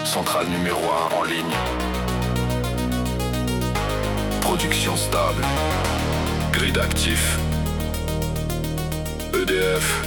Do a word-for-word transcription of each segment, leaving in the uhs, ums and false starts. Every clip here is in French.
centrale numéro un en ligne. Production stable. Grid actif. E D F.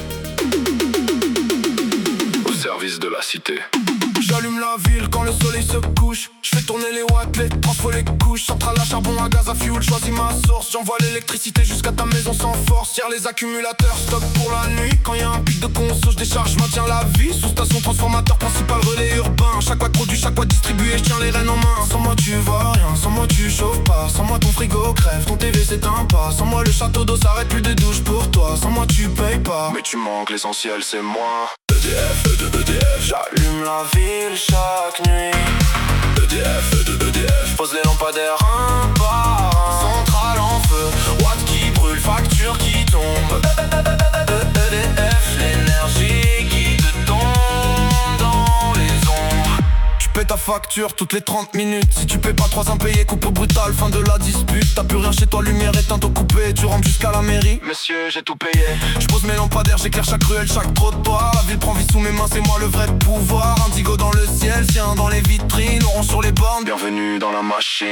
Au service de la cité. J'allume la ville quand le soleil se couche. J'fais tourner les watts, les transfo, les couches. Centrale à charbon, à gaz, à fuel, choisis ma source. J'envoie l'électricité jusqu'à ta maison sans force. Tire les accumulateurs, stock pour la nuit. Quand y a un pic de conso, j'décharge, j'maintiens la vie. Sous-station, transformateur, principal, relais urbain. Chaque watt produit, chaque watt distribué, j'tiens les rênes en main. Sans moi tu vois rien, sans moi tu chauffes pas. Sans moi ton frigo crève, ton T V s'éteint pas. Sans moi le château d'eau s'arrête, plus de douche pour toi. Sans moi tu payes pas. Mais tu manques, l'essentiel c'est moi. E D F, E de E D F. J'allume la ville chaque nuit. E D F, E de E D F. Pose les lampadaires un par un. Centrale en feu, watts qui brûle, facture qui tombe. E D F, l'énergie qui te tombe dans les ombres. Tu paies ta facture toutes les trente minutes. Si tu paies pas trois impayés, coupe brutal, fin de la dispute. T'as plus rien chez toi, lumière éteinte au coupé. Tu rentres jusqu'à la mairie. Monsieur, j'ai tout payé. J'pose mes lampadaires, j'éclaire chaque ruelle, chaque trottoir. La ville prend vie sous mes mains, c'est moi le vrai pouvoir. Indigo dans le ciel, sien dans les vitrines, orange sur les bornes. Bienvenue dans la machine.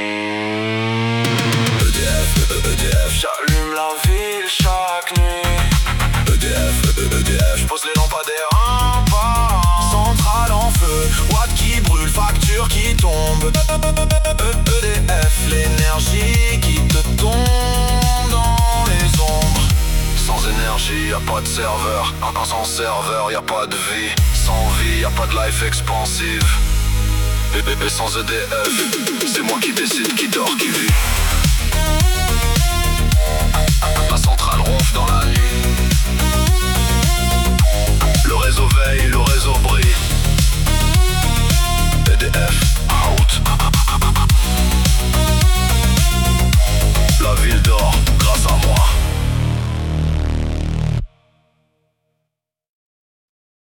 E D F, E D F. J'allume la ville chaque nuit. E D F, E D F. J'pose les lampadaires un par un. Centrale en feu, watts qui brûle, facture qui tombe. E D F, l'énergie qui te tombe dans les ombres. Sans énergie, y'a pas de serveur. Un sans serveur, y'a pas de vie. Sans vie, y'a pas de life expansive. Et, et, et sans E D F, c'est moi qui décide qui dort, qui vit.